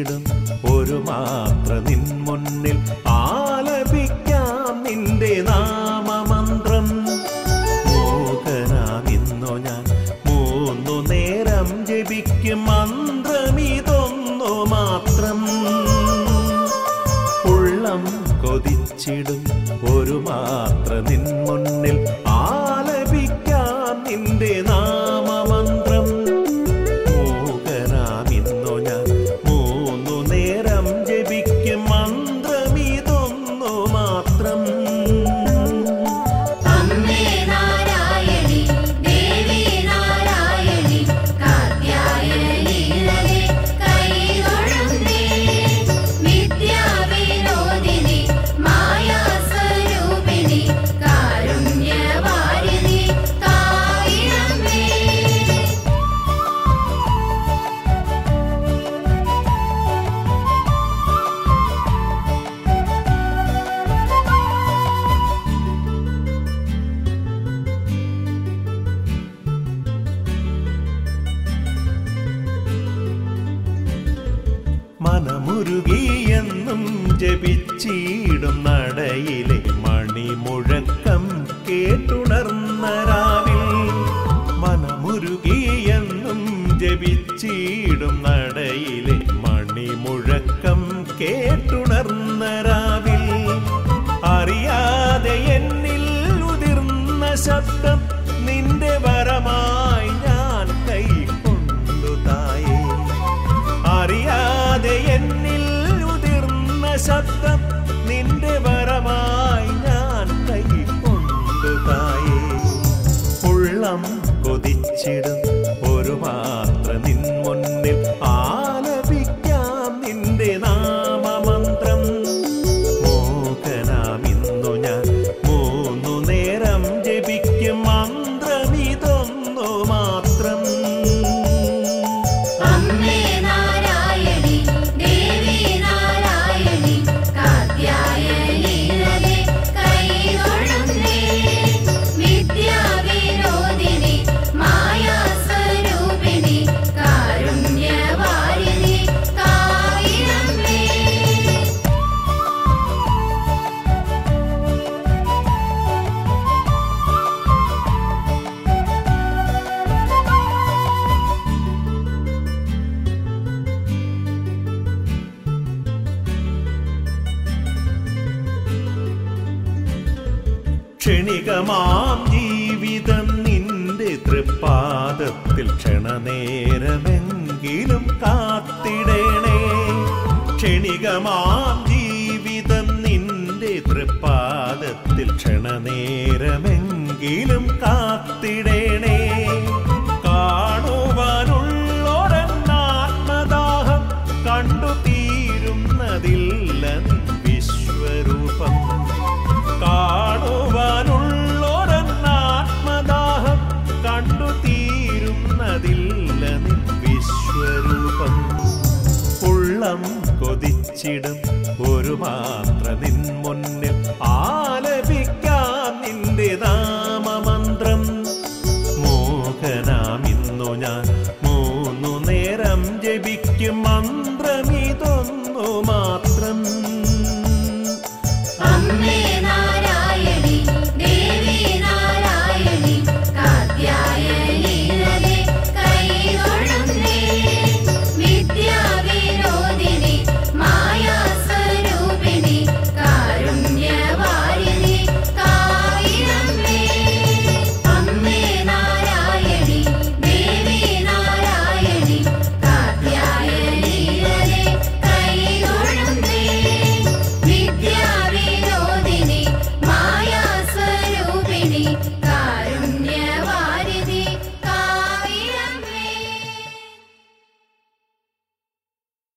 കൊതിച്ചിടും ഒരു മാത്ര നിൻ മുന്നിൽ ആലപിക്കാം നിന്റെ നാമമന്ത്രം. മോഹനാമിന്നു ഞാൻ 3 നേരം ജപിക്കും മന്ത്രമിതൊന്നു മാത്രം. ഉള്ളം കൊതിച്ചിടും ഒരു മാത്ര നിൻ മുന്നിൽ ആലപിക്കാം നിന്റെ നാമമന്ത്രം. മോഹനാമിന്നു ഞാൻ 3 നേരം ജപിക്കും മന്ത്രമിതൊന്നു മാത്രം. മനമുരുകിയെന്നും ജപിച്ചിടും നടയിലെ മണിമുഴക്കം കേട്ടുണർന്ന രാവിൽ. മനമുരുകിയെന്നും ജപിച്ചിടും നടയിലെ മണിമുഴക്കം കേട്ടുണർന്ന രാവിൽ. അറിയാതെ എന്നിൽ ഉതിർന്ന ശബ്ദം നിന്റെ വരമായി ഞാൻ കൈക്കൊണ്ടു തായേ. അറിയാതെ എന്നിൽ ഉതിർന്ന ശബ്ദം നിന്റെ വരമായി ഞാൻ കൈക്കൊണ്ടു തായേ. ഉള്ളം കൊതിച്ചിടും ഒരു മാത്ര നിൻ മുന്നിൽ ആലപിക്കാം നിന്റെ നാമമന്ത്രം. മോഹനാമിന്നു ഞാൻ 3 നേരം ജപിക്കും മന്ത്രമിതൊന്നു മാത്രം. ക്ഷണികമാം ജീവിതം നിന്റെ തൃപ്പാദത്തിൽ ക്ഷണനേരമെങ്കിലും കാത്തിടണേ. ക്ഷണികമാം ജീവിതം നിന്റെ തൃപ്പാദത്തിൽ ക്ഷണനേരമെങ്കിലും കാത്തിടണേ. കാണുവാനുള്ളൊരെന്നാത്മദാഹം കണ്ടു തീരുന്നതില്ല നിൻ വിശ്വരൂപം. കാണുവാനുള്ളൊരെന്നാത്മദാഹം കണ്ടു തീരുന്നതില്ല നിൻ വിശ്വരൂപം. ഉള്ളം കൊതിച്ചിടും ഒരു മാത്ര നിൻ മുന്നിൽ ആലപിക്കാം നിന്റെ നാമമന്ത്രം. മോഹനാമിന്നു ഞാൻ 3 നേരം ജപിക്കും മന്ത്രമിതൊന്നു മാത്രം.